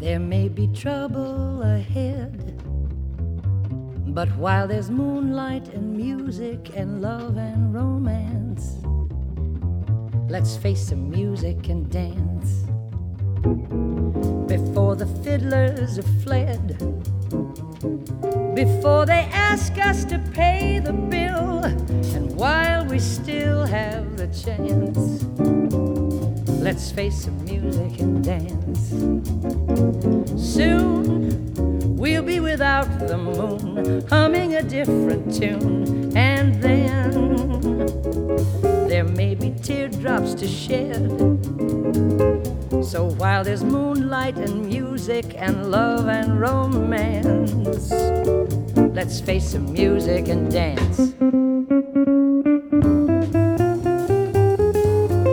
There may be trouble ahead, but while there's moonlight and music and love and romance, let's face the music and dance. Before the fiddlers have fled, before they ask us to pay the bill, and while we still have the chance, let's face the music and dance. Soon we'll be without the moon, humming a different tune, and then there may be teardrops to shed. So while there's moonlight and music and love and romance, let's face the music and dance.